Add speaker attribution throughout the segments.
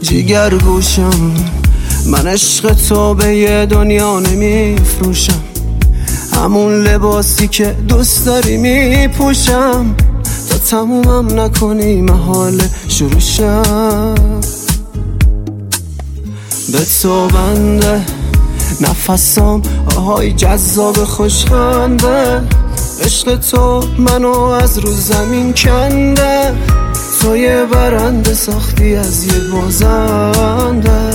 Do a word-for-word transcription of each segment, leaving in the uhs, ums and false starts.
Speaker 1: جیگر گوشم، من عشق تو به یه دنیا نمیفروشم، همون لباسی که دوست داری میپوشم، تا تمومم نکنی محال شروع شم. به تو بنده نفسام، آهای جذاب خوشخنده، عشق تو منو از رو زمین کنده، تو یه برنده ساختی از یه بازنده.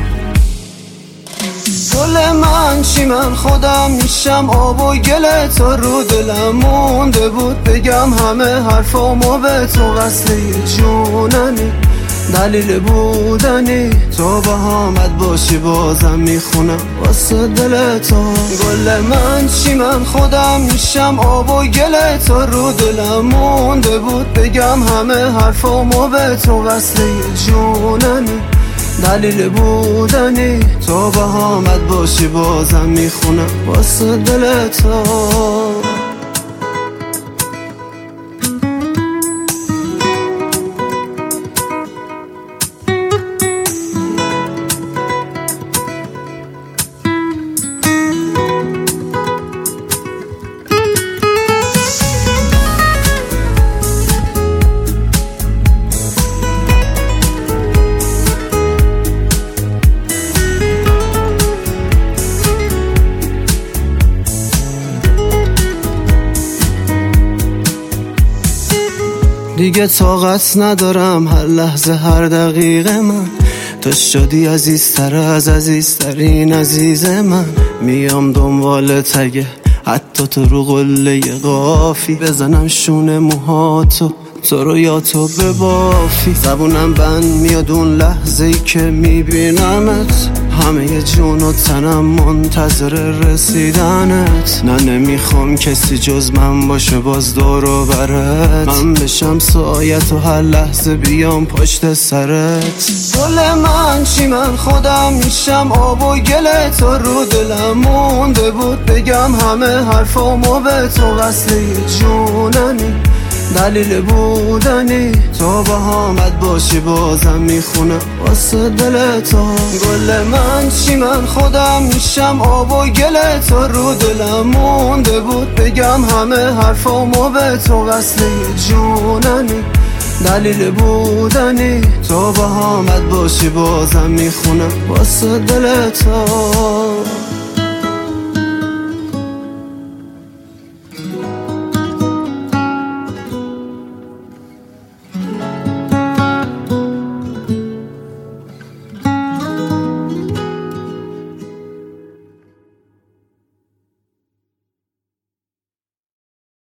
Speaker 1: گل من چی من خودم میشم، آب و گل تو رو دلم مونده بود، بگم همه حرفامو به تو وصله جوننی، دلیل بودنی تو با همت باشی بازم میخونم واسه دل تو. گل من چی من خودم میشم، آب و گل تو رو دلم مونده بود، بگم همه حرفامو به تو وصله جوننی، دلیل بودنی تو با همت باشی بازم میخونم واسه دل تو. دیگه طاقت ندارم هر لحظه هر دقیقه من، تو شدی عزیزتر از عزیزترین عزیز من، میام دنبال تگه حتی تو رو قله قافی، بزنم شونه موهاتو تو رو یا تو ببافی، زبونم بند میاد اون لحظه ای که میبینمت، همه جون و تنم منتظر رسیدنت، نه نمیخوام کسی جز من باشه باز دور و برت، من بشم سایت و هر لحظه بیام پشت سرت. گل من چی من خودم میشم، آب و گل تو رو دلم مونده بود، بگم همه حرفامو به تو وصله جوننی، دلیل بودنی تو با همت باشی بازم میخونم واسه دل تو. گل من چی من خودم میشم، آب و گل تو رو دلم مونده بود، بگم همه حرفامو به تو وصله جوننی، دلیل بودنی تو با همت باشی بازم میخونم واسه دل تو.